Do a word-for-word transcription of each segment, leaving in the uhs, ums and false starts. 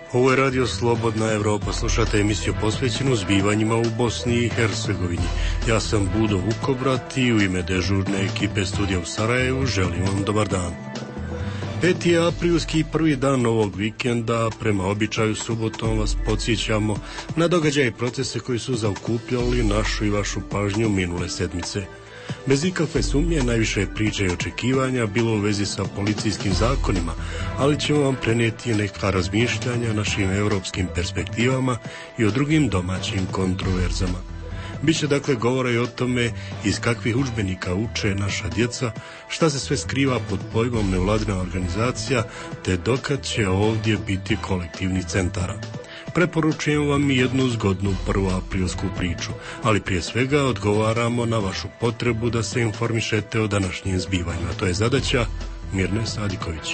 Ovo je Radio Slobodna Evropa, slušate emisiju posvećenu zbivanjima u Bosni i Hercegovini. Ja sam Budo Vukobrat i u ime dežurne ekipe studija u Sarajevu želim vam dobar dan. Peti je aprilski prvi dan ovog vikenda, prema običaju subotom vas podsjećamo na događaje i procese koji su zaokupljali našu i vašu pažnju minule sedmice. Bez ikakve sumnje najviše priče i očekivanja bilo u vezi sa policijskim zakonima, ali ćemo vam prenijeti neka razmišljanja našim europskim perspektivama i o drugim domaćim kontroverzama. Biće dakle govora i o tome iz kakvih udžbenika uče naša djeca, šta se sve skriva pod pojmom nevladina organizacija, te dokad će ovdje biti kolektivnih centara. Preporučujem vam i jednu zgodnu prvoaprilsku priču, ali prije svega odgovaramo na vašu potrebu da se informišete o današnjim zbivanjima. To je zadaća Mirne Sadiković.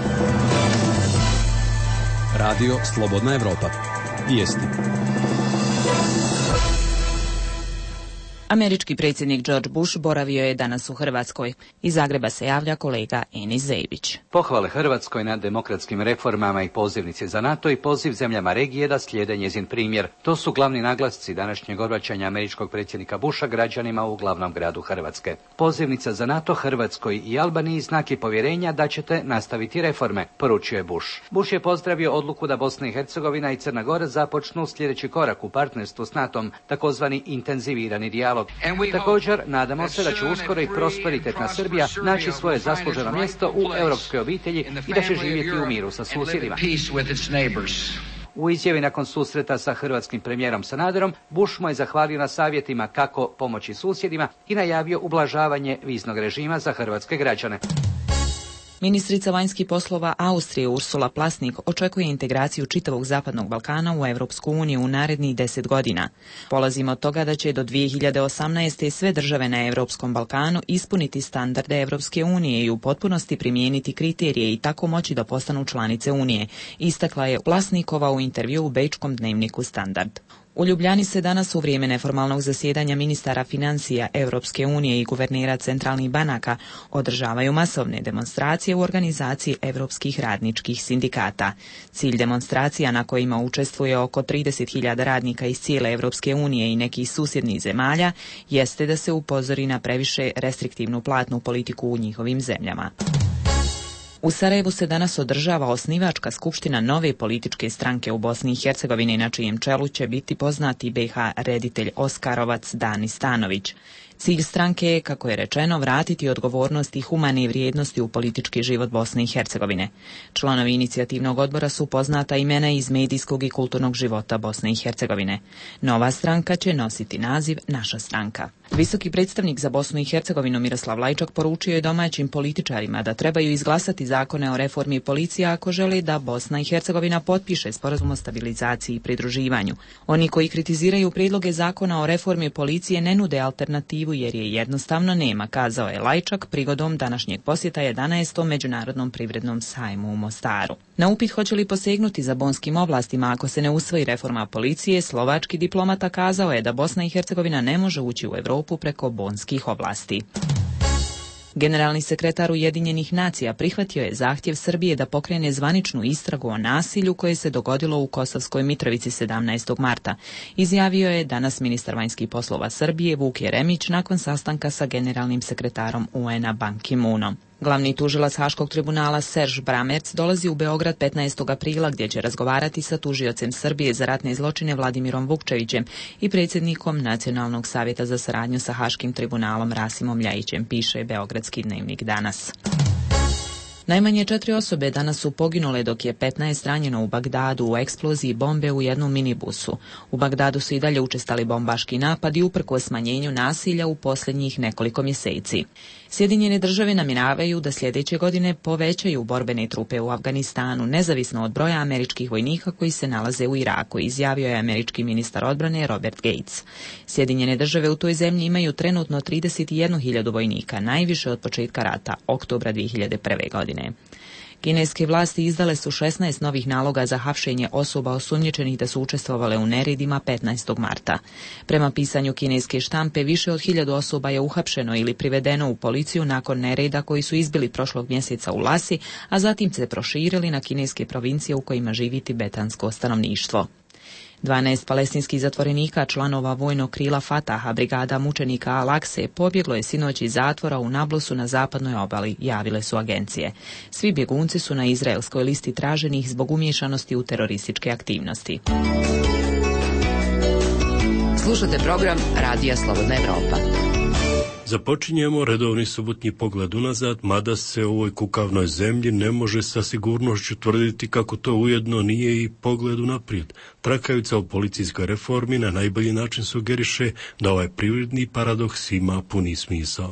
Radio Slobodna Evropa. Vijesti. Američki predsjednik George Bush boravio je danas u Hrvatskoj. Iz Zagreba se javlja kolega Enis Zejić. Pohvale Hrvatskoj na demokratskim reformama i pozivnici za NATO i poziv zemljama regije da slijede njezin primjer. To su glavni naglasci današnjeg obraćanja američkog predsjednika Busha građanima u glavnom gradu Hrvatske. Pozivnica za NATO Hrvatskoj i Albaniji znak je povjerenja da ćete nastaviti reforme, poručio je Bush. Bush je pozdravio odluku da Bosna i Hercegovina i Crna Gora započnu sljedeći korak u partnerstvu s NATO-om, takozvani intenzivirani dijalog. Također, nadamo se da će uskoro i prosperitetna Srbija naći svoje zasluženo mjesto u europskoj obitelji i da će živjeti u miru sa susjedima. U izjavi nakon susreta sa hrvatskim premijerom Sanaderom, Bush mu je zahvalio na savjetima kako pomoći susjedima i najavio ublažavanje viznog režima za hrvatske građane. Ministrica vanjskih poslova Austrije Ursula Plasnik očekuje integraciju čitavog Zapadnog Balkana u Europsku uniju u narednih deset godina. Polazimo od toga da će do dvije hiljade osamnaeste. sve države na Europskom Balkanu ispuniti standarde Europske unije i u potpunosti primijeniti kriterije i tako moći da postanu članice Unije, istakla je Plasnikova u intervju u bečkom dnevniku Standard. U Ljubljani se danas u vrijeme neformalnog zasjedanja ministara financija Europske unije i guvernera centralnih banaka održavaju masovne demonstracije u organizaciji europskih radničkih sindikata. Cilj demonstracija na kojima učestvuje oko trideset hiljada radnika iz cijele Europske unije i nekih susjednih zemalja jeste da se upozori na previše restriktivnu platnu politiku u njihovim zemljama. U Sarajevu se danas održava osnivačka skupština nove političke stranke u Bosni i Hercegovini, na čijem čelu će biti poznati be ha reditelj Oskarovac Dani Stanović. Cilj stranke je, kako je rečeno, vratiti odgovornost i humane vrijednosti u politički život Bosne i Hercegovine. Članovi inicijativnog odbora su poznata imena iz medijskog i kulturnog života Bosne i Hercegovine. Nova stranka će nositi naziv Naša stranka. Visoki predstavnik za Bosnu i Hercegovinu Miroslav Lajčak poručio je domaćim političarima da trebaju izglasati zakone o reformi policije ako žele da Bosna i Hercegovina potpiše sporazum o stabilizaciji i pridruživanju. Oni koji kritiziraju prijedloge zakona o reformi policije ne nude alternativu jer je jednostavno nema, kazao je Lajčak prigodom današnjeg posjeta jedanaestom Međunarodnom privrednom sajmu u Mostaru. Na upit hoće li posegnuti za bonskim oblastima ako se ne usvoji reforma policije, slovački diplomata kazao je da Bosna i Hercegovina ne može ući u Europu preko bonskih oblasti. Generalni sekretar Ujedinjenih nacija prihvatio je zahtjev Srbije da pokrene zvaničnu istragu o nasilju koje se dogodilo u Kosovskoj Mitrovici sedamnaestog marta. Izjavio je danas ministar vanjskih poslova Srbije Vuk Jeremić nakon sastanka sa generalnim sekretarom u en a Ban Ki-moonom. Glavni tužilac Haškog tribunala Serž Bramerc dolazi u Beograd petnaestog aprila gdje će razgovarati sa tužiocem Srbije za ratne zločine Vladimirom Vukčevićem i predsjednikom Nacionalnog savjeta za saradnju sa Haškim tribunalom Rasimom Ljajićem, piše Beogradski dnevnik danas. Najmanje četiri osobe danas su poginule dok je petnaest ranjeno u Bagdadu u eksploziji bombe u jednom minibusu. U Bagdadu su i dalje učestali bombaški napadi uprkos smanjenju nasilja u posljednjih nekoliko mjeseci. Sjedinjene države namjeravaju da sljedeće godine povećaju borbene trupe u Afganistanu, nezavisno od broja američkih vojnika koji se nalaze u Iraku, izjavio je američki ministar odbrane Robert Gates. Sjedinjene države u toj zemlji imaju trenutno trideset jednu hiljadu vojnika, najviše od početka rata, oktobra dvije hiljade prve. godine. Kineske vlasti izdale su šesnaest novih naloga za hapšenje osoba osumnjičenih da su učestvovale u neredima petnaestog marta. Prema pisanju kineske štampe, više od hiljadu osoba je uhapšeno ili privedeno u policiju nakon nereda koji su izbili prošlog mjeseca u Lasi, a zatim se proširili na kineske provincije u kojima živi tibetansko stanovništvo. dvanaest palestinskih zatvorenika, članova vojnog krila Fataha, brigada mučenika Al-Akse, pobjeglo je sinoć iz zatvora u Nablusu na zapadnoj obali, javile su agencije. Svi bjegunci su na izraelskoj listi traženih zbog umiješanosti u terorističke aktivnosti. Slušate program Radija Slobodna Evropa. Započinjemo redovni subotnji pogled unazad, mada se u ovoj kukavnoj zemlji ne može sa sigurnošću tvrditi kako to ujedno nije i pogled unaprijed. Trakajuca o policijskoj reformi na najbolji način sugeriše da ovaj privredni paradoks ima puni smisao.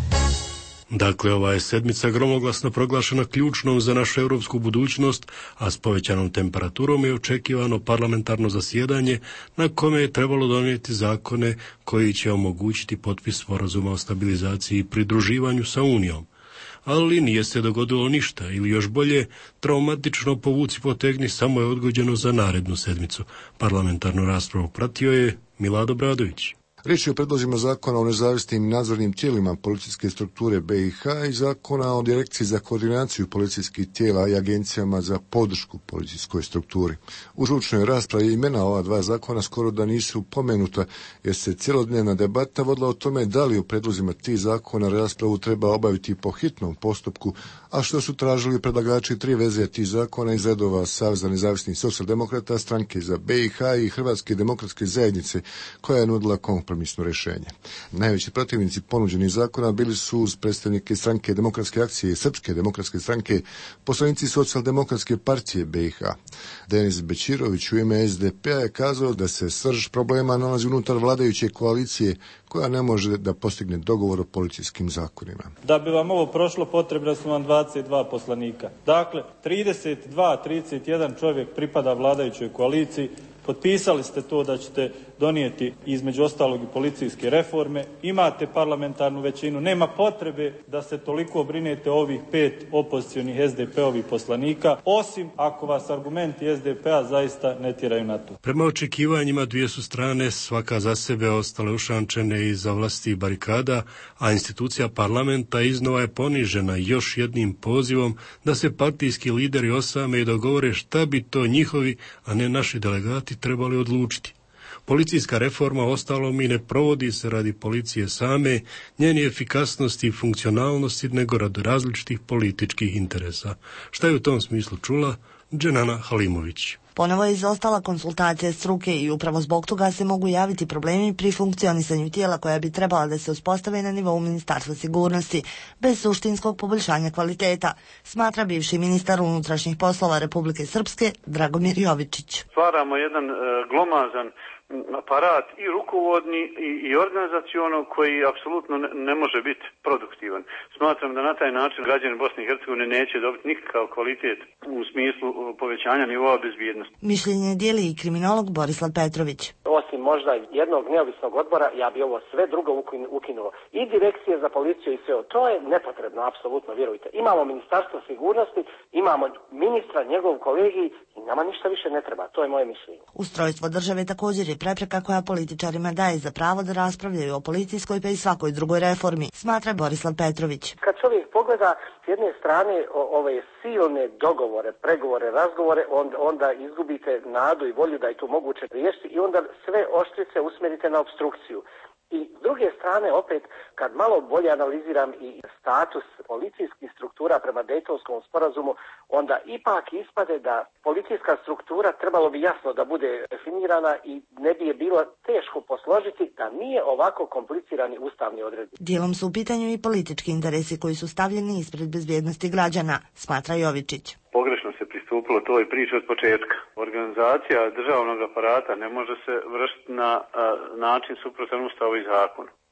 Dakle, ova je sedmica gromoglasno proglašena ključnom za našu europsku budućnost, a s povećanom temperaturom je očekivano parlamentarno zasjedanje na kome je trebalo donijeti zakone koji će omogućiti potpis sporazuma o stabilizaciji i pridruživanju sa Unijom. Ali nije se dogodilo ništa, ili još bolje, traumatično povuci potegni samo je odgođeno za narednu sedmicu. Parlamentarnu raspravu pratio je Milado Bradović. Riječ je o predlozima zakona o nezavisnim nadzornim tijelima policijske strukture B i H i zakona o direkciji za koordinaciju policijskih tijela i agencijama za podršku policijskoj strukturi. U žučnoj raspravi imena ova dva zakona skoro da nisu pomenuta, jer se cjelodnevna debata vodila o tome da li u predlozima tih zakona raspravu treba obaviti po hitnom postupku, a što su tražili predlagači tri verzije tih zakona iz redova Saveza nezavisnih socijaldemokrata, stranke za B i H i Hrvatske demokratske zajednice, koja je nudila kompromisno rješenje. Najveći protivnici ponuđenih zakona bili su uz predstavnike stranke Demokratske akcije i Srpske demokratske stranke, poslanici Socijaldemokratske partije B i H. Denis Bećirović u ime S D P-a je kazao da se srž problema nalazi unutar vladajuće koalicije koja ne može da postigne dogovor o policijskim zakonima. Da bi vam ovo prošlo, potrebna su vam dvadeset dva poslanika. Dakle, trideset dva, trideset jedan čovjek pripada vladajućoj koaliciji. Potpisali ste to da ćete donijeti između ostalog i policijske reforme. Imate parlamentarnu većinu. Nema potrebe da se toliko brinete ovih pet opozicionih S D P-ovih poslanika, osim ako vas argumenti S D P-a zaista ne tjeraju na to. Prema očekivanjima dvije su strane, svaka za sebe, ostale ušančene iza vlastih barikada, a institucija parlamenta iznova je ponižena još jednim pozivom da se partijski lideri osame i dogovore šta bi to njihovi, a ne naši delegati trebali odlučiti. Policijska reforma ostalom i ne provodi se radi policije same, njeni efikasnosti i funkcionalnosti, nego radi različitih političkih interesa. Šta je u tom smislu čula Dženana Halimović? Ponovo je izostala konsultacija struke i upravo zbog toga se mogu javiti problemi pri funkcionisanju tijela koja bi trebala da se uspostave na nivou Ministarstva sigurnosti, bez suštinskog poboljšanja kvaliteta, smatra bivši ministar unutrašnjih poslova Republike Srpske Dragomir Jovičić. Stvaramo jedan e, glomazan aparat i rukovodni i, i organizaciono koji apsolutno ne, ne može biti produktivan. Smatram da na taj način građani Bosne i Hercegovine neće dobiti nikakav kvalitet u smislu povećanja nivoa bezbjednosti. Mišljenje dijeli i kriminolog Borislav Petrović. Osim možda jednog neovisnog odbora, ja bi ovo sve drugo ukinuo. I direkcije za policiju i sve. To je nepotrebno, apsolutno, vjerujte. Imamo Ministarstvo sigurnosti, imamo ministra, njegov kolegij i nama ništa više ne treba. To je moje mišljenje. Ustrojstvo države također je prepreka koja političarima daje za pravo da raspravljaju o policijskoj pa i svakoj drugoj reformi, smatra Borislav Petrović. Kad čovjek pogleda s jedne strane o, ove silne dogovore, pregovore, razgovore, onda, onda izgubite nadu i volju da je to moguće riješiti i onda sve oštrice usmjerite na obstrukciju. I s druge strane, opet, kad malo bolje analiziram i status policijskih struktura prema Dejtonskom sporazumu, onda ipak ispade da policijska struktura trebalo bi jasno da bude definirana i ne bi je bilo teško posložiti da nije ovako komplicirani ustavni odredbi. Dijelom su u pitanju i politički interesi koji su stavljeni ispred bezbjednosti građana, smatra Jovičić. Pogrešno se pristupilo toj priči od početka. Organizacija državnog aparata ne može se vršiti na a, način suprotan ustavu i zakonu.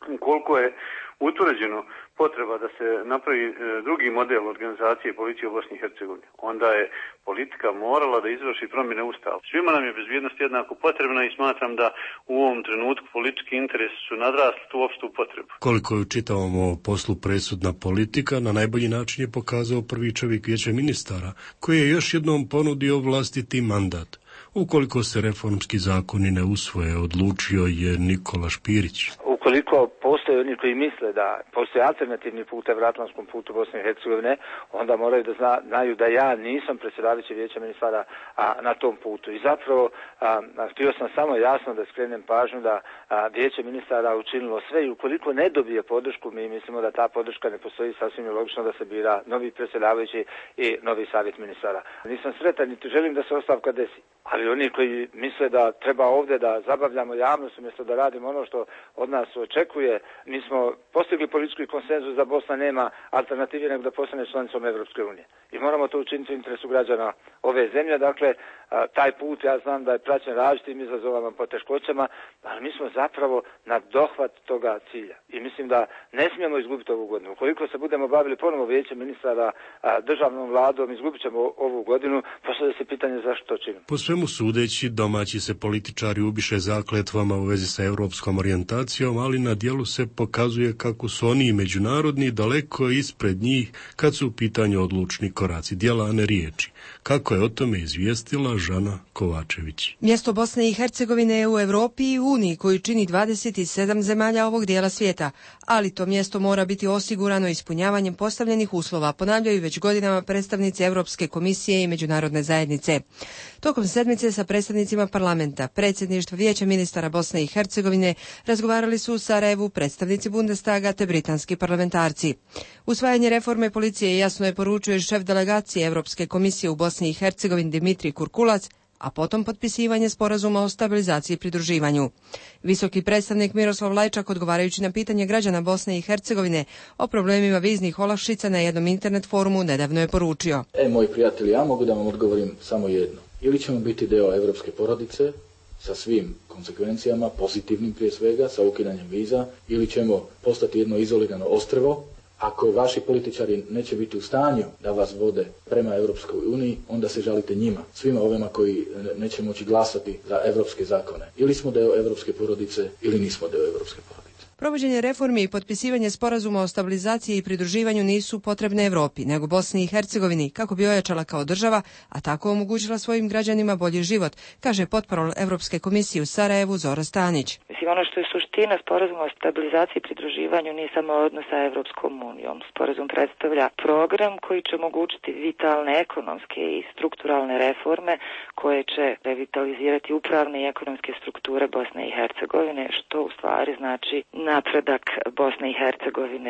Ukoliko je utvrđeno potreba da se napravi drugi model organizacije policije u Bosni i Hercegovini, onda je politika morala da izvrši promjene Ustava. Svima nam je bezbjednost jednako potrebna i smatram da u ovom trenutku politički interesi su nadrasli tu opštu potrebu. Koliko je čitavom o poslu presudna politika, na najbolji način je pokazao prvi čovjek Vijeća ministara, koji je još jednom ponudio vlastiti mandat. Ukoliko se reformski zakoni ne usvoje, odlučio je Nikola Špirić. Ukoliko postoje oni koji misle da postoje alternativni put evroatlantskom putu Bosne i Hercegovine, onda moraju da zna, znaju da ja nisam predsjedavajući Vijeća ministara a, na tom putu. I zapravo a, a, htio sam samo jasno da skrenem pažnju da a, Vijeće ministara učinilo sve i ukoliko ne dobije podršku, mi mislimo da ta podrška ne postoji, sasvim je logično da se bira novi predsjedavajući i novi savjet ministara. Nisam sretan niti želim da se ostavka desi. Ali oni koji misle da treba ovdje da zabavljamo javnost umjesto da radimo ono što od nas očekuje, mi smo postigli politički konsenzus da Bosna nema alternative nego da postane članicom Evropske unije. I moramo to učiniti u interesu građana ove zemlje. Dakle, taj put ja znam da je praćen različitim izazovama, poteškoćama, ali mi smo zapravo na dohvat toga cilja. I mislim da ne smijemo izgubiti ovu godinu. Ukoliko se budemo bavili ponovo Vijećem ministara državnom vladom, izgubit ćemo ovu godinu, postavlja se pitanje zašto to činimo. Po svemu sudeći, domaći se političari ubiše zakletvama u vezi sa europskom orijentacijom, ali na dijelu se pokazuje kako su oni međunarodni daleko ispred njih kad su u pitanju odlučni koraci, djela, a ne riječi. Kako je o tome izvijestila Žana Kovačević. Mjesto Bosne i Hercegovine je u Europi i Uniji koju čini dvadeset sedam zemalja ovog dijela svijeta, ali to mjesto mora biti osigurano ispunjavanjem postavljenih uslova, ponavljaju već godinama predstavnici Europske komisije i međunarodne zajednice. Tokom sedmice sa predstavnicima parlamenta, predsjedništva Vijeća ministara Bosne i Hercegovine razgovarali su u Sarajevu predstavnici Bundestaga te britanski parlamentarci. Usvajanje reforme policije jasno je poručio šef delegacije Europske komisije u Bosni i Hercegovini Dimitrij Kurkulac, a potom potpisivanje sporazuma o stabilizaciji i pridruživanju. Visoki predstavnik Miroslav Lajčak, odgovarajući na pitanje građana Bosne i Hercegovine o problemima viznih olakšica na jednom internet forumu, nedavno je poručio. E, moji prijatelji, ja mogu da vam odgovorim samo jedno. Ili ćemo biti deo evropske porodice sa svim konsekvencijama, pozitivnim prije svega, sa ukidanjem viza, ili ćemo postati jedno izolirano ostrvo. Ako vaši političari neće biti u stanju da vas vode prema Europskoj uniji, onda se žalite njima, svima ovima koji neće moći glasati za evropske zakone. Ili smo deo evropske porodice, ili nismo deo evropske porodice. Provođenje reformi i potpisivanje sporazuma o stabilizaciji i pridruživanju nisu potrebne Europi, nego Bosni i Hercegovini, kako bi ojačala kao država, a tako omogućila svojim građanima bolji život, kaže potparol Europske komisije u Sarajevu Zora Stanić. Mislim, ono što je suština sporazuma o stabilizaciji i pridruživanju nije samo odnos sa Evropskom unijom. Sporazum predstavlja program koji će omogućiti vitalne ekonomske i strukturalne reforme koje će revitalizirati upravne i ekonomske strukture Bosne i Hercegovine, što u stvari znači napredak Bosne i Hercegovine.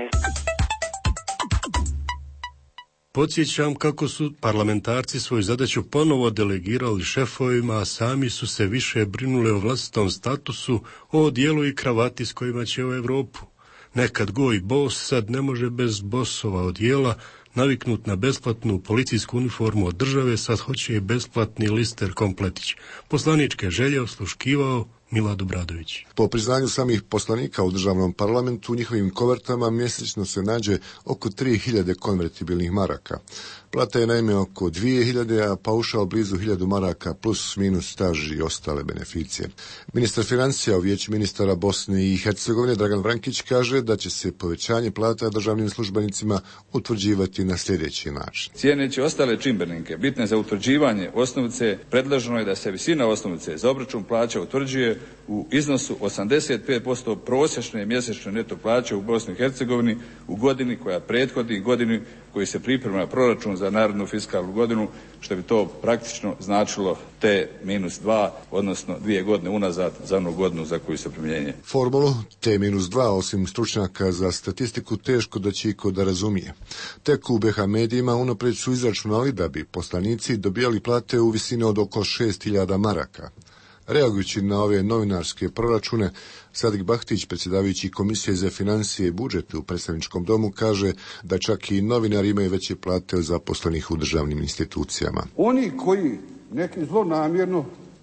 Podsjećam kako su parlamentarci svoju zadaću ponovo delegirali šefovima, a sami su se više brinuli o vlastitom statusu, o odijelu i kravati s kojima će u Europu. Nekad goj bos, sad ne može bez bosova odijela, naviknut na besplatnu policijsku uniformu od države, sad hoće i besplatni lister kompletić. Poslaničke želje osluškivao Milad Obradović. Po priznanju samih poslanika u državnom parlamentu, u njihovim kovertama mjesečno se nađe oko tri hiljade konvertibilnih maraka. Plata je naime oko dvije hiljade, a paušal blizu hiljadu maraka plus minus staž i ostale beneficije. Ministar financija u Vijeću ministara Bosne i Hercegovine Dragan Vrankić kaže da će se povećanje plata državnim službenicima utvrđivati na sljedeći način. Cijeneći ostale čimbenike bitne za utvrđivanje osnovice, predloženo je da se visina osnovice za obračun plaća utvrđuje u iznosu osamdeset pet posto prosječne mjesečne neto plaće u Bosni i Hercegovini u godini koja prethodi godini koji se priprema proračun za narednu fiskalnu godinu, što bi to praktično značilo T minus dva, odnosno dvije godine unazad za onu godinu za koju se primjenjuje. Formulu T minus dva, osim stručnjaka za statistiku, teško da će iko da razumije. Tek u B H medijima unaprijed su izračunali da bi poslanici dobijali plate u visini od oko šest hiljada maraka. Reagujući na ove novinarske proračune, Sadik Bahtić, predsjedavajući Komisije za financije i budžet u predstavničkom domu, kaže da čak i novinari imaju veće plate od zaposlenih u državnim institucijama. Oni koji neki zlonamjerno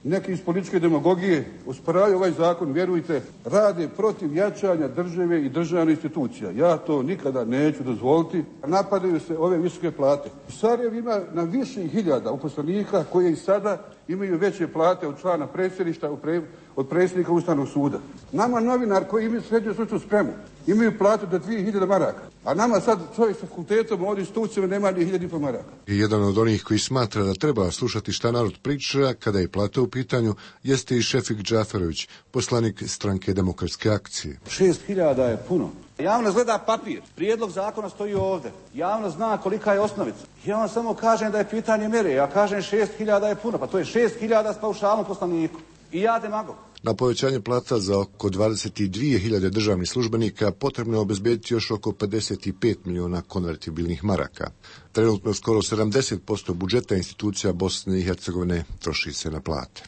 neki iz političke demagogije usporavaju ovaj zakon, vjerujte, rade protiv jačanja države i državnih institucija. Ja to nikada neću dozvoliti. Napadaju se ove visoke plate. Sarajevo ima na više hiljada uposlenika koji i sada imaju veće plate od člana predsjedništva, od predsjednika Ustavnog suda. Nama novinar koji imaju srednju stručnu spremu imaju platu do dvije hiljade maraka, a nama sad čovjek sa fakultetom ovdje institucijama nema ni hiljadu i pol maraka. I jedan od onih koji smatra da treba slušati šta narod priča kada je plata u pitanju jeste i Šefik Džaferović, poslanik Stranke demokratske akcije. Šest hiljada je puno. Javnost gleda papir, prijedlog zakona stoji ovdje, javnost zna kolika je osnovica. Ja vam samo kažem da je pitanje mjere, ja kažem šest hiljada je puno, pa to je šest hiljada s paušalom poslaniku. I ja demagog. Na povećanje plata za oko dvadeset dvije hiljade državnih službenika potrebno je obezbediti još oko pedeset pet miliona konvertibilnih maraka. Trenutno skoro sedamdeset posto budžeta institucija Bosne i Hercegovine troši se na plate.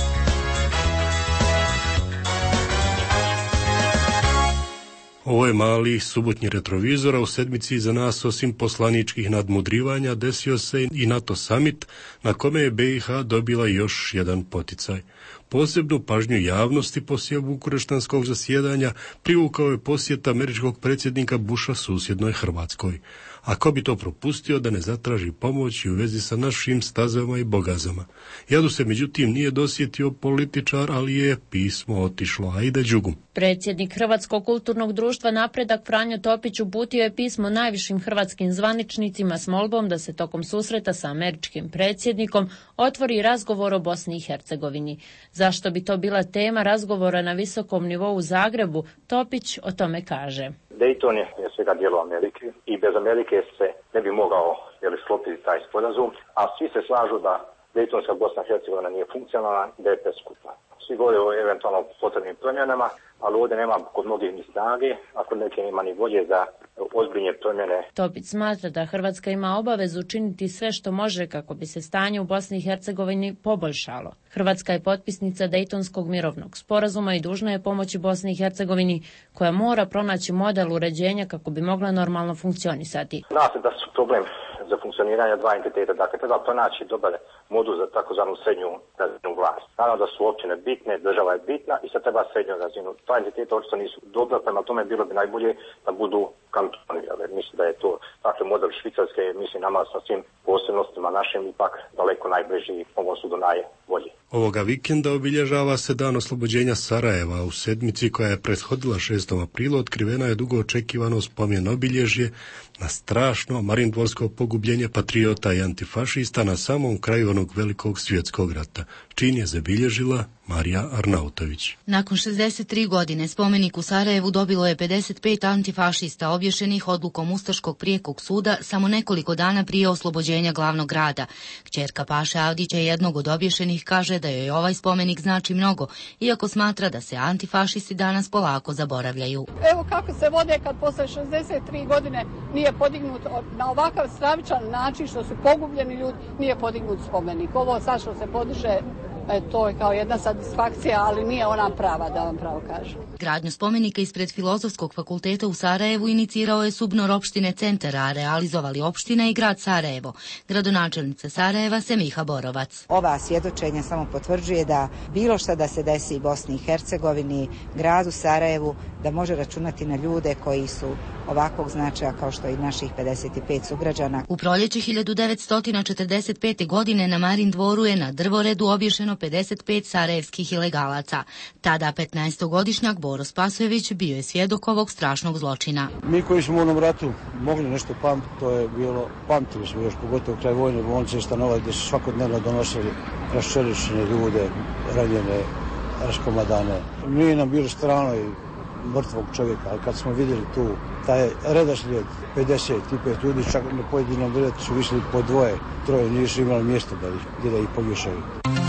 Ovo je mali subotnji retrovizor, a u sedmici za nas osim poslaničkih nadmudrivanja desio se i NATO summit na kome je B i H dobila još jedan poticaj. Posebnu pažnju javnosti poslije bukureštanskog zasjedanja privukao je posjet američkog predsjednika Busha susjednoj Hrvatskoj. A ko bi to propustio da ne zatraži pomoć u vezi sa našim stazama i bogazama? Jadu se međutim nije dosjetio političar, ali je pismo otišlo. Ajde đugum. Predsjednik Hrvatskog kulturnog društva Napredak Franjo Topić uputio je pismo najvišim hrvatskim zvaničnicima s molbom da se tokom susreta sa američkim predsjednikom otvori razgovor o Bosni i Hercegovini. Zašto bi to bila tema razgovora na visokom nivou u Zagrebu, Topić o tome kaže. Dayton je prije svega dijelo Amerike i bez Amerike se ne bi mogao jeli, sklopiti taj sporazum, a svi se slažu da Daytonska Bosna i Hercegovina nije funkcionalna, da je preskupa. Svi govore o eventualno potrebnim promjenama, ali ovdje nema kod mnogih ni snage, a kod neke nema ni volje za ozbiljne promjene. Topić smatra da Hrvatska ima obavezu učiniti sve što može kako bi se stanje u Bosni i Hercegovini poboljšalo. Hrvatska je potpisnica Dejtonskog mirovnog sporazuma i dužna je pomoći Bosni i Hercegovini, koja mora pronaći model uređenja kako bi mogla normalno funkcionisati. Zna se da su problem za funkcioniranje dva entiteta, dakle treba pronaći dobar modul za takozvanu srednju razinu vlasti. Naravno da su općine bitne, država je bitna i sad treba srednju razinu. Dva entiteta očito nisu dobra, prema tome bilo bi najbolje da budu kantoni. Mislim da je to dakle model Švicarske, mislim nama sa svim posebnostima našim ipak daleko najbliži ovom sudu najbolji. Ovoga vikenda obilježava se dan oslobođenja Sarajeva. U sedmici koja je prethodila šestom aprilu otkrivena je dugo očekivano spomen obilježje na strašno marindvorsko pogubljenje patriota i antifašista na samom kraju onog velikog svjetskog rata. Čin je zabilježila Marija Arnautović. Nakon šezdeset tri godine spomenik u Sarajevu dobilo je pedeset pet antifašista obješenih odlukom Ustaškog prijekog suda samo nekoliko dana prije oslobođenja glavnog grada. Kćerka Paše Avdića, jednog od obješenih, kaže da joj ovaj spomenik znači mnogo, iako smatra da se antifašisti danas polako zaboravljaju. Evo kako se vode kad posle šezdeset tri godine nije podignut na ovakav stravičan način što su pogubljeni ljudi, nije podignut spomenik. Ovo sad što se podiže, E, to je kao jedna satisfakcija, ali nije ona prava, da vam pravo kažem. Gradnju spomenika ispred Filozofskog fakulteta u Sarajevu inicirao je Subnor opštine Centar, a realizovali opština i grad Sarajevo. Gradonačelnica Sarajeva Semiha Borovac. Ova svjedočenja samo potvrđuje da bilo šta da se desi Bosni i Hercegovini, gradu Sarajevu, da može računati na ljude koji su ovakvog značaja kao što i naših pedeset pet sugrađana. U proljeće hiljadu devetsto četrdeset pete. godine na Marin dvoru je na drvoredu obješeno pedeset pet sarajevskih ilegalaca. Tada petnaestogodišnjak Boro Spasojević bio je svjedok ovog strašnog zločina. Mi koji smo u onom ratu mogli nešto pamtiti, to je bilo, pamtili smo još pogotovo kraj vojne bolnice Stanova gdje su svakodnevno donosili raščeličene ljude, ranjene, raskomadane. Nije nam bilo strano i mrtvog čovjeka, ali kad smo vidjeli tu taj redoslijed pedeset pet ljudi, čak na pojedinom redu su visili po dvoje, troje, nisu imali mjesta da ih, gdje da ih povješaju.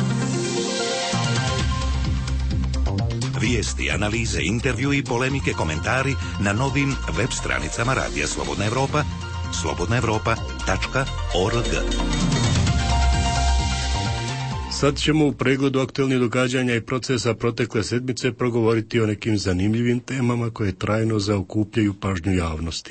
Vijesti, analize, intervju i polemike, komentari na novim web stranicama Radija Slobodna Evropa, slobodna evropa tačka org. Sad ćemo u pregledu aktualnih događanja i procesa protekle sedmice progovoriti o nekim zanimljivim temama koje trajno zaokupljaju pažnju javnosti.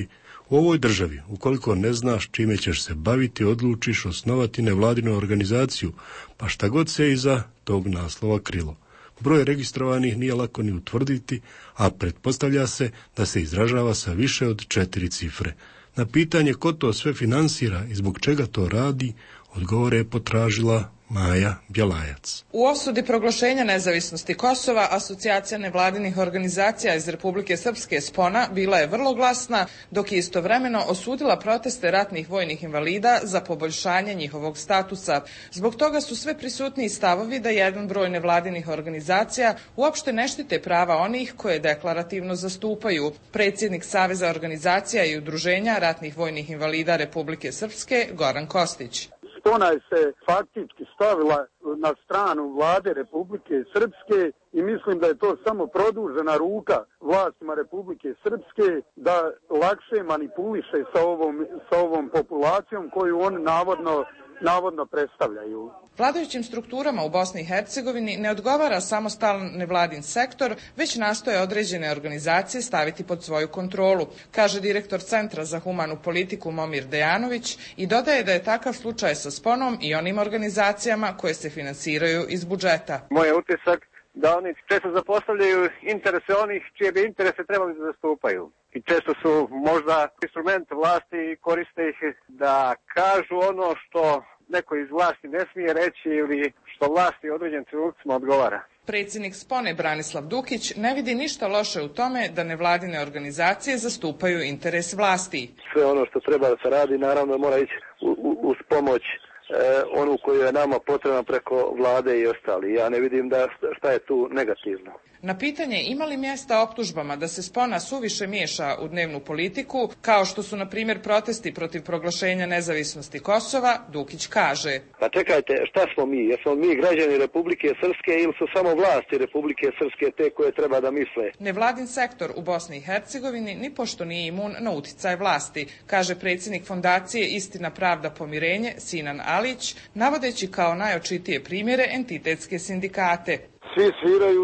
U ovoj državi, ukoliko ne znaš čime ćeš se baviti, odlučiš osnovati nevladinu organizaciju, pa šta god se iza tog naslova krilo. Broj registrovanih nije lako ni utvrditi, a pretpostavlja se da se izražava sa više od četiri cifre. Na pitanje ko to sve finansira i zbog čega to radi, odgovore je potražila Maja Bjelajac. U osudi proglašenja nezavisnosti Kosova, asocijacija nevladinih organizacija iz Republike Srpske Spona bila je vrlo glasna, dok je istovremeno osudila proteste ratnih vojnih invalida za poboljšanje njihovog statusa. Zbog toga su sve prisutniji stavovi da jedan broj nevladinih organizacija uopšte ne štite prava onih koje deklarativno zastupaju. Predsjednik Saveza organizacija i udruženja ratnih vojnih invalida Republike Srpske, Goran Kostić. Spona je se faktički stavila na stranu vlade Republike Srpske i mislim da je to samo produžena ruka vlastima Republike Srpske da lakše manipuliše sa ovom, sa ovom populacijom koju oni navodno, navodno predstavljaju. Vladajućim strukturama u Bosni i Hercegovini ne odgovara samostalan nevladin sektor, već nastoje određene organizacije staviti pod svoju kontrolu, kaže direktor Centra za humanu politiku Momir Dejanović i dodaje da je takav slučaj sa Sponom i onim organizacijama koje se finansiraju iz budžeta. Moj je utisak da oni često zapostavljaju interese onih čije bi interese trebali da zastupaju. I često su možda instrument vlasti i koriste ih da kažu ono što neko iz vlasti ne smije reći ili što vlasti u određenim trenucima odgovara. Predsjednik Spone Branislav Dukić ne vidi ništa loše u tome da nevladine organizacije zastupaju interes vlasti. Sve ono što treba da se radi naravno mora ići uz pomoć e, onu koju je nama potrebna preko vlade i ostali. Ja ne vidim da šta je tu negativno. Na pitanje ima li mjesta optužbama da se Spona suviše miješa u dnevnu politiku, kao što su na primjer protesti protiv proglašenja nezavisnosti Kosova, Dukić kaže: Pa čekajte, šta smo mi? Jesmo mi građani Republike Srpske ili su samo vlasti Republike Srpske te koje treba da misle? Nevladin sektor u Bosni i Hercegovini nipošto nije imun na uticaj vlasti, kaže predsjednik fondacije Istina, pravda, pomirenje Sinan Alić, navodeći kao najočitije primjere entitetske sindikate. Svi sviraju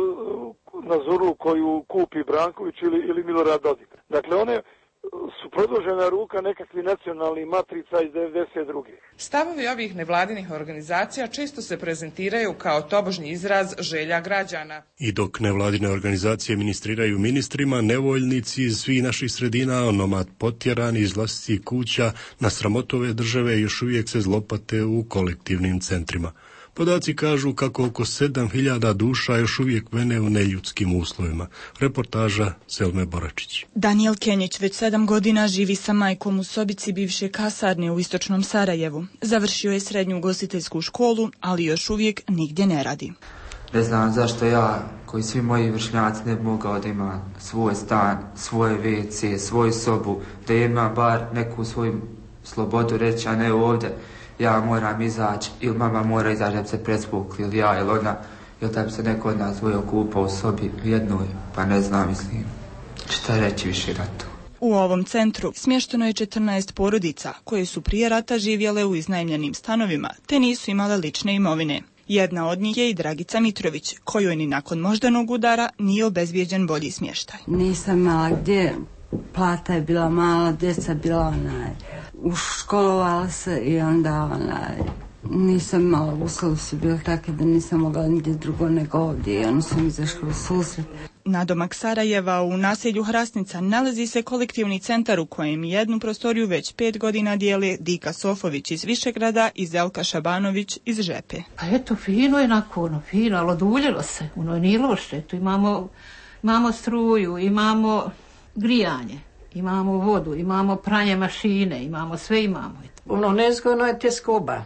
na zurlu koju kupi Branković ili, ili Milorad Dodik. Dakle, one su produžena ruka nekakvih nacionalnih matrica iz devedeset druge. Stavovi ovih nevladinih organizacija često se prezentiraju kao tobožnji izraz želja građana. I dok nevladine organizacije ministriraju ministrima, nevoljnici iz svih naših sredina, onomad potjerani iz vlastitih kuća, na sramotove države još uvijek se zlopate u kolektivnim centrima. Podaci kažu kako oko sedam hiljada duša još uvijek vene u neljudskim uslovima. Reportaža Selme Boračić. Daniel Kenjić već sedam godina živi sa majkom u sobici bivše kasarne u istočnom Sarajevu. Završio je srednju ugostiteljsku školu, ali još uvijek nigdje ne radi. Ne znam zašto ja, koji svi moji vršnjaci, ne bi mogao da ima svoj stan, svoje ve ce, svoju sobu, da ima bar neku svoju slobodu reći, a ne ovdje. Ja moram izaći, ili mama mora izaći da bi se presvukli, ili ja, ili ona, ili da bi se neko od nas dvoje okupao u sobi jednoj, pa ne znam, mislim, šta reći više na to. U ovom centru smješteno je četrnaest porodica koje su prije rata živjele u iznajmljenim stanovima, te nisu imale lične imovine. Jedna od njih je i Dragica Mitrović, kojoj ni nakon moždanog udara nije obezbijeđen bolji smještaj. Nisam imala gdje, plata je bila mala, djeca bila onaj, uškolovala se i onda onaj, nisam imala, uslovi su bili takve da nisam mogla nigdje drugo nego ovdje i oni su mi izašli u susret. Nadomak Sarajeva u naselju Hrasnica nalazi se kolektivni centar u kojem jednu prostoriju već pet godina dijele Dika Sofović iz Višegrada i Zelka Šabanović iz Žepe. Pa eto, fino je onako, ono, fino, ali oduljilo se, ono nije loše, tu imamo, imamo struju, imamo grijanje, imamo vodu, imamo pranje mašine, imamo sve imamo. Ono nezgodno je tjeskoba.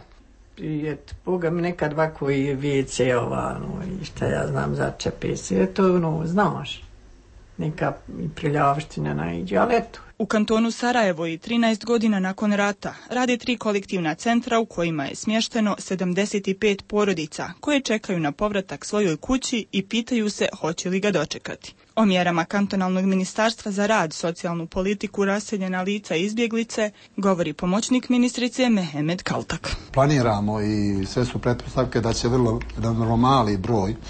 I eto, Boga mi nekad ovako i ve ce ovano i šta ja znam začepe se. Eto, ono, znaš, neka prljavština naiđe, ali eto. U kantonu Sarajevo i trinaest godina nakon rata rade tri kolektivna centra u kojima je smješteno sedamdeset pet porodica koje čekaju na povratak svojoj kući i pitaju se hoće li ga dočekati. O mjerama kantonalnog ministarstva za rad, socijalnu politiku, raseljena lica i izbjeglice govori pomoćnik ministrice Mehemed Kaltak. Planiramo i sve su pretpostavke da će vrlo, vrlo mali broj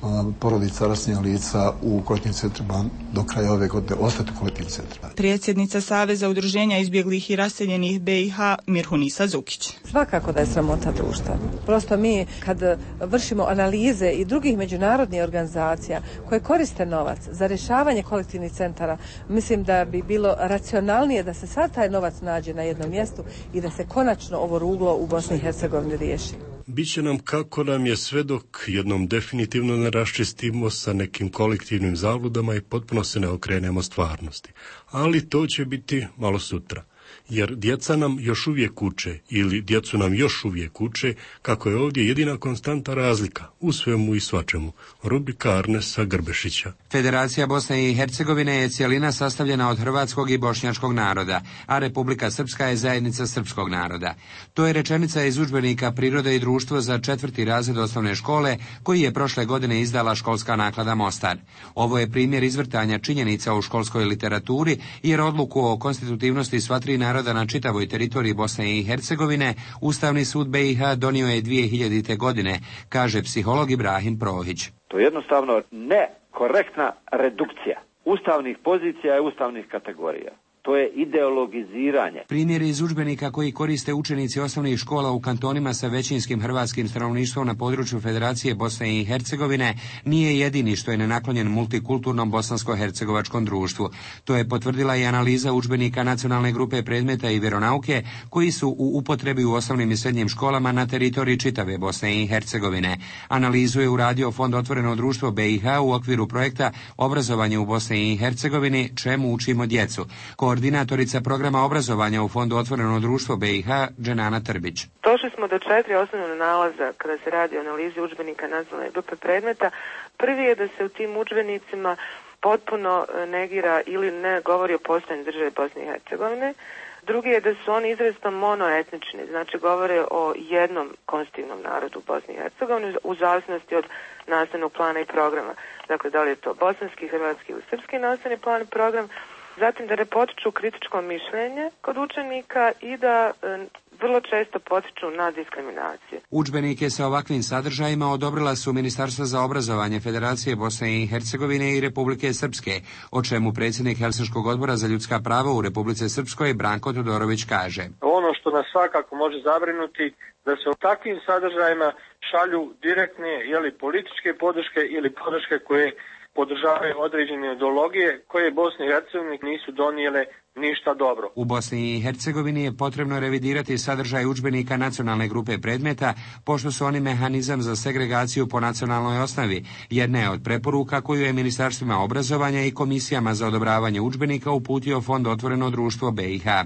porodica raseljenih lica u kolektivnim centrima do kraja ove godine ostati u kolektivnim centrima. Predsjednica Saveza udruženja izbjeglih i raseljenih B i H Mirhunisa Zukić. Svakako da je sramota društva. Prosto mi kad vršimo analize i drugih međunarodnih organizacija koje koriste novac za rješavanje kolektivnih centara, mislim da bi bilo racionalnije da se sad taj novac nađe na jednom mjestu i da se konačno ovo ruglo u Bosni i Hercegovini riješi. Biće nam kako nam je sve dok jednom definitivno ne raščistimo sa nekim kolektivnim zabludama i potpuno se ne okrenemo stvarnosti. Ali to će biti malo sutra. Jer djeca nam još uvijek uče ili djecu nam još uvijek uče kako je ovdje jedina konstanta razlika u svemu i svačemu. Rubrika Arnesa Grbešića. Federacija Bosne i Hercegovine je cjelina sastavljena od hrvatskog i bošnjačkog naroda, a Republika Srpska je zajednica srpskog naroda. To je rečenica iz udžbenika Priroda i društvo za četvrti razred osnovne škole koji je prošle godine izdala školska naklada Mostar. Ovo je primjer izvrtanja činjenica u školskoj literaturi jer odluku o konstitutivnosti sva tri naroda na čitavoj teritoriji Bosne i Hercegovine Ustavni sud B i H donio je dvije hiljadite. godine, kaže psiholog Ibrahim Prohić. To je jednostavno nekorektna redukcija ustavnih pozicija i ustavnih kategorija. To je ideologiziranje. Primjer iz udžbenika koji koriste učenici osnovnih škola u kantonima sa većinskim hrvatskim stanovništvom na području Federacije Bosne i Hercegovine nije jedini što je nenaklonjen multikulturnom bosansko-hercegovačkom društvu. To je potvrdila i analiza udžbenika nacionalne grupe predmeta i vjeronauke koji su u upotrebi u osnovnim i srednjim školama na teritoriji čitave Bosne i Hercegovine. Analizu je uradio Fond Otvoreno društvo B i H u okviru projekta Obrazovanje u Bosni i Hercegovini, čemu učimo djecu. Koordinatorica programa obrazovanja u Fondu Otvoreno društvo B i H, Dženana Trbić. Došli smo do četiri osnovna nalaza kada se radi o analizi udžbenika nacionalne grupe predmeta. Prvi je da se u tim udžbenicima potpuno negira ili ne govori o postojanju države Bosne i Hercegovine. Drugi je da su oni izrazito monoetnični, znači govore o jednom konstitutivnom narodu u Bosni i Hercegovini u zavisnosti od nastavnog plana i programa. Dakle, da li je to bosanski, hrvatski ili srpski nastavni plan i program. Zatim da ne potiču kritičko mišljenje kod učenika i da e, vrlo često potiču na diskriminaciju. Udžbenike sa ovakvim sadržajima odobrila su Ministarstvo za obrazovanje Federacije Bosne i Hercegovine i Republike Srpske, o čemu predsjednik Helsinškog odbora za ljudska prava u Republici Srpskoj Branko Todorović kaže. Ono što nas svakako može zabrinuti da se o takvim sadržajima šalju direktne ili političke podrške ili podrške koje podržavaju određene ideologije koje Bosni i Hercegovini nisu donijele ništa dobro. U Bosni i Hercegovini je potrebno revidirati sadržaj udžbenika nacionalne grupe predmeta, pošto su oni mehanizam za segregaciju po nacionalnoj osnovi. Jedna je od preporuka koju je Ministarstvima obrazovanja i komisijama za odobravanje udžbenika uputio Fond Otvoreno društvo B i H.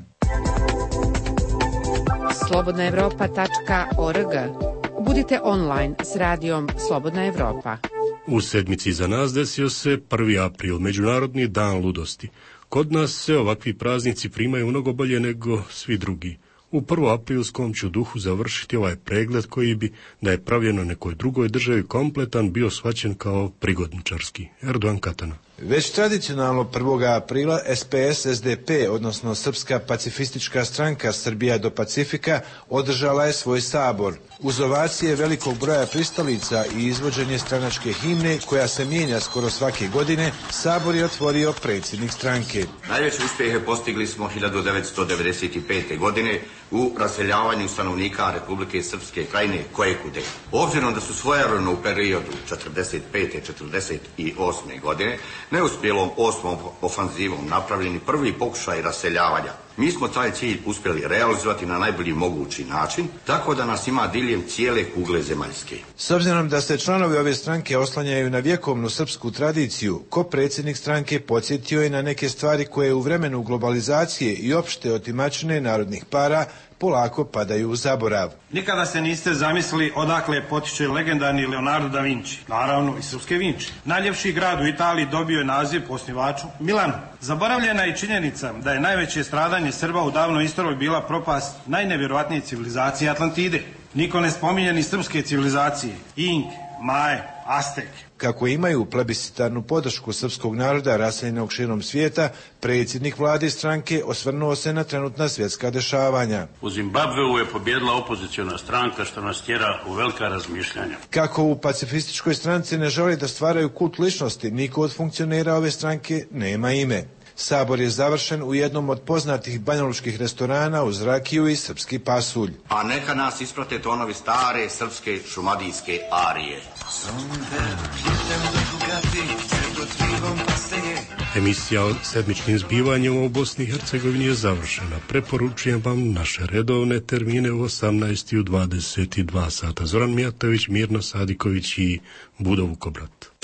slobodna evropa tačka org. Budite online s radijom Slobodna Evropa. U sedmici za nas desio se prvi april, Međunarodni dan ludosti. Kod nas se ovakvi praznici primaju mnogo bolje nego svi drugi. U prvoaprilskom ću duhu završiti ovaj pregled koji bi, da je pravljeno nekoj drugoj državi kompletan, bio shvaćen kao prigodničarski. Erdogan Katana. Već tradicionalno prvoga aprila S P S S D P, odnosno Srpska pacifistička stranka Srbija do Pacifika, održala je svoj sabor. Uz ovacije velikog broja pristalica i izvođenje stranačke himne, koja se mijenja skoro svake godine, sabor je otvorio predsjednik stranke. Najveće uspjehe postigli smo hiljadu devetsto devedeset pete. godine u raseljavanju stanovnika Republike Srpske krajine Kojekude. Obzirom da su svojevremeno u periodu četrdeset pete do četrdeset osme. godine neuspjelom osmom ofanzivom napravljeni prvi pokušaj raseljavanja. Mi smo taj cilj uspjeli realizovati na najbolji mogući način, tako da nas ima diljem cijele kugle zemaljske. S obzirom da se članovi ove stranke oslanjaju na vjekovnu srpsku tradiciju, ko predsjednik stranke podsjetio je na neke stvari koje u vremenu globalizacije i opšte otimačine narodnih para polako padaju u zaborav. Nikada se niste zamislili odakle potiče legendarni Leonardo da Vinci, naravno i srpske Vinči. Najljepši grad u Italiji dobio je naziv po osnivaču Milanu. Zaboravljena je činjenica da je najveće stradanje Srba u davnoj istoriji bila propast najnevjerojatnije civilizacije Atlantide. Niko ne spominje ni srpske civilizacije, Ink, Maje, Azteke. Kako imaju plebiscitarnu podršku srpskog naroda raseljenog širom svijeta, predsjednik vlade stranke osvrnuo se na trenutna svjetska dešavanja. U Zimbabveu je pobjedila opoziciona stranka što nas tjera u velika razmišljanja. Kako u pacifističkoj stranci ne želi da stvaraju kult ličnosti, niko od funkcionera ove stranke nema ime. Sabor je završen u jednom od poznatih banjalučkih restorana uz rakiju i srpski pasulj. A neka nas isprate tonovi stare srpske šumadijske arije. Emisija o sedmičnim zbivanjima u Bosni i Hercegovini je završena. Preporučujem vam naše redovne termine u osamnaest i u dvadeset dva sata. Zoran Mijatović, Mirna Sadiković i Budo Vukobrat.